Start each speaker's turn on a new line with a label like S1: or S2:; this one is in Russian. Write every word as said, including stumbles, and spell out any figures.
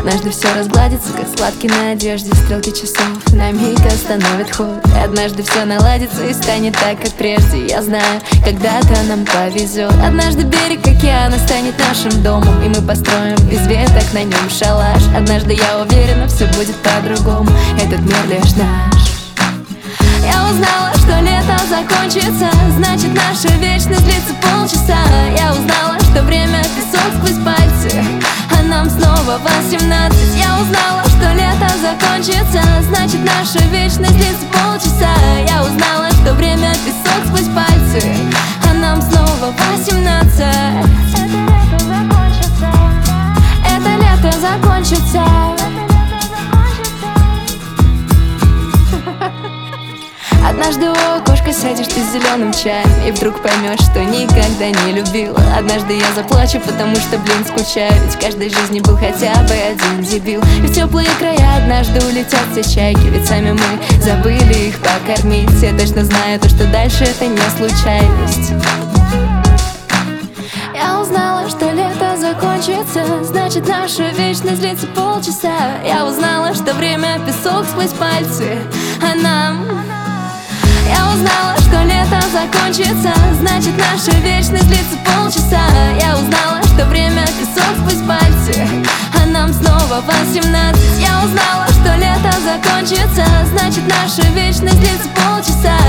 S1: Однажды все разгладится, как сладкий на одежде. Стрелки часов на миг остановят ход. Однажды все наладится и станет так, как прежде. Я знаю, когда-то нам повезет. Однажды берег океана станет нашим домом, и мы построим из веток на нем шалаш. Однажды, я уверена, все будет по-другому. Этот мир лишь наш. Я узнала, что лето закончится, значит, наша вечность длится полчаса. Я узнала, что время песок сквозь пальцы, а нам снова восемнадцать. Я узнала, что лето закончится, значит, наша вечность длится полчаса. Я узнала, что время песок сквозь пальцы, а нам снова восемнадцать. Это лето закончится. Однажды у окошка сядешь ты с зеленым чаем, и вдруг поймешь, что никогда не любила. Однажды я заплачу, потому что, блин, скучаю. Ведь в каждой жизни был хотя бы один дебил. И в теплые края однажды улетят все чайки, ведь сами мы забыли их покормить. Я точно знаю то, что дальше это не случайность. Я узнала, что лето закончится, значит, наша вечность длится полчаса. Я узнала, что время песок сквозь пальцы, а нам... Я узнала, что лето закончится, значит, наша вечность длится полчаса. Я узнала, что время песок сквозь пальцы, а нам снова восемнадцать. Я узнала, что лето закончится, значит, наша вечность длится полчаса.